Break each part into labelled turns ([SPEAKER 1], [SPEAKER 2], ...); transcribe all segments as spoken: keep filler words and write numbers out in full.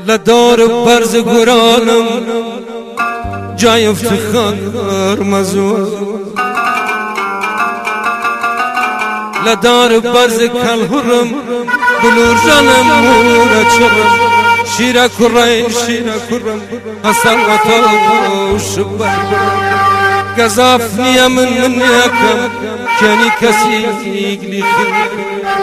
[SPEAKER 1] لدار برز گرانم جای افتخار مزور، لدار برز کلهرم بلور جانم مورا چرم، شیرا کرای شیرا کرم حسن عطا شبر گذاف نیا من من یکم کنی کسی ایگلی خیر.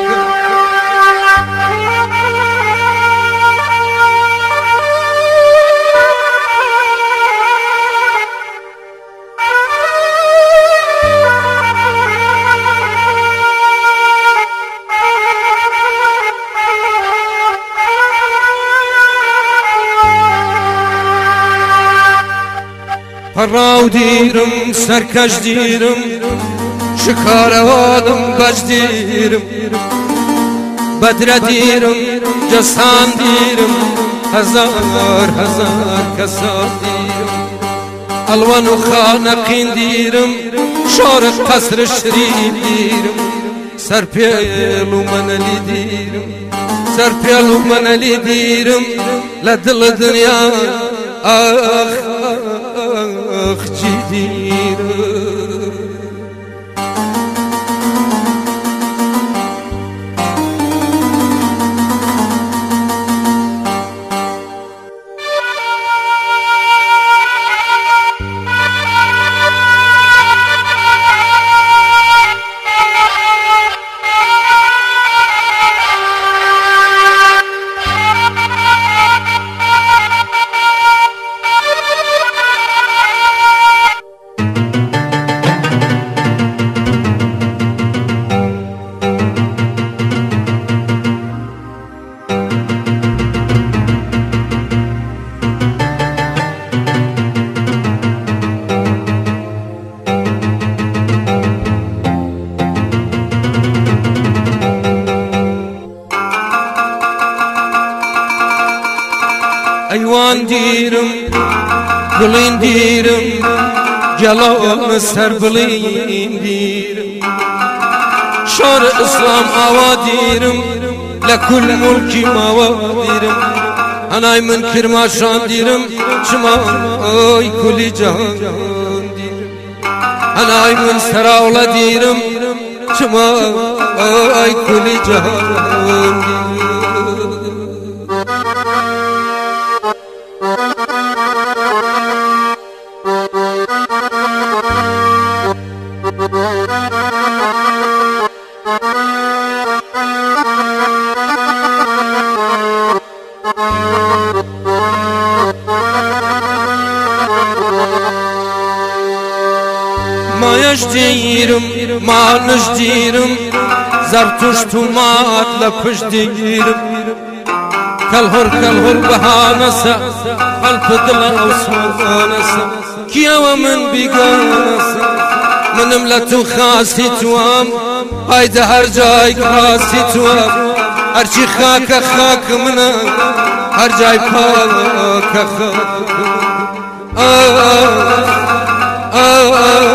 [SPEAKER 1] پراو دیرم سرکش دیرم شکاروادم بج دیرم بدر دیرم جسان دیرم هزار هزار کسار دیرم الوان و خانقین دیرم شارق قصر شریف دیرم سرپیلو منلی دیرم سرپیلو منلی دیرم لدل دنیا آخ آخ چی دیرم. ایوان دیرم گلین دیرم جلال سر بلین دیرم شار اسلام آوا دیرم لکل ملکی ماوا دیرم انای من کرماشان دیرم شما آی کلی جهان دیرم انای من سراولا دیرم شما آی کلی جهان دیرم. مایش دیرم مانش دیرم زرتوش تومات لپش دیرم کلهر کلهر بهانسا قلب دل اوسانسا کیا و من بیگانسا منم لتو خاصی توام هایده هر جای خاصی توام هرچی خاک خاک منم هر جای پاک خاک آه آه آه